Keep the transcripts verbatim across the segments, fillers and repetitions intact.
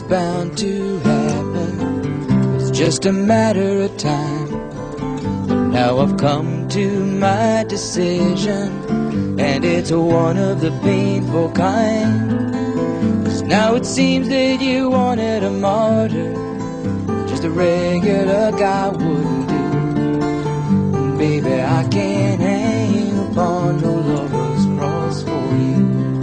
bound to happen. It's just a matter of time. Now I've come to my decision, and it's one of the painful kind. 'Cause now it seems that you wanted a martyr, just a regular guy wouldn't do. And baby, I can't hang upon no lover's cross for you.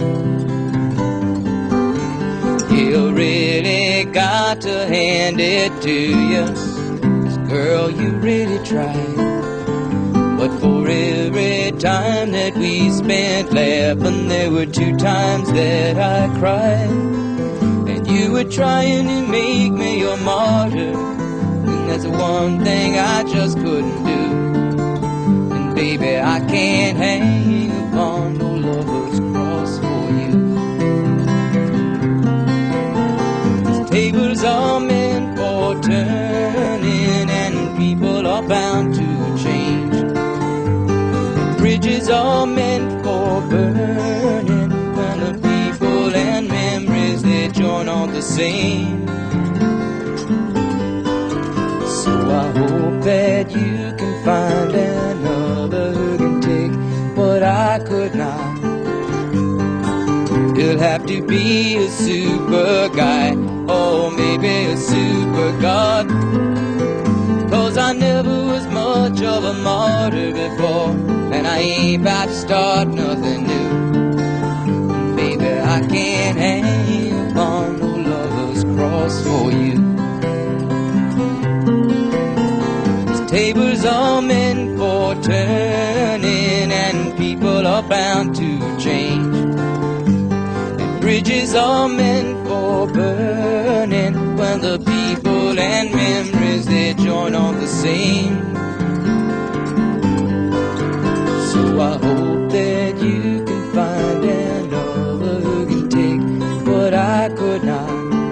You really got to hand it to you, 'cause girl, you really tried. But for every time that we spent laughing, there were two times that I cried. And you were trying to make me your martyr, and that's the one thing I just couldn't do. And baby, I can't hang upon no lover's cross for you. These tables are meant for turning, and people are bound to change. Bridges are meant for burning, when the people and memories they join on the same. So I hope that you can find another who can take what I could not. You'll have to be a super guy, or maybe a super god. 'Cause I never was much of a martyr before, and I ain't about to start nothing new. Baby, I can't hang upon no lover's cross for you. These tables are meant for turning, and people are bound to change. And bridges are meant for burning, when the people and memories they join on the same. So I hope that you can find another who can take what I could not.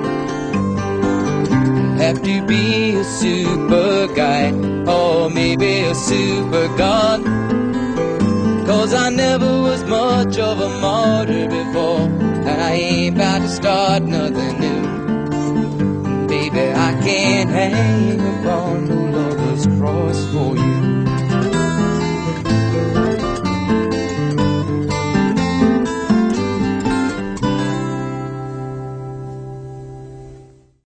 Have to be a super guy, or maybe a super god. 'Cause I never was much of a martyr before, and I ain't about to start nothing new. Baby, I can't hang upon the